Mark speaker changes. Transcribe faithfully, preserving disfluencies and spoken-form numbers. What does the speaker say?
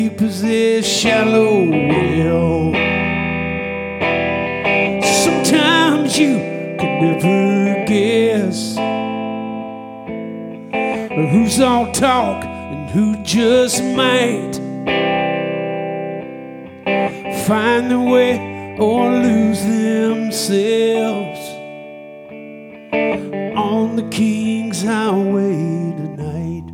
Speaker 1: deep as this shallow well. Sometimes you can never guess who's all talk and who just might find their way or lose themselves on the King's Highway tonight.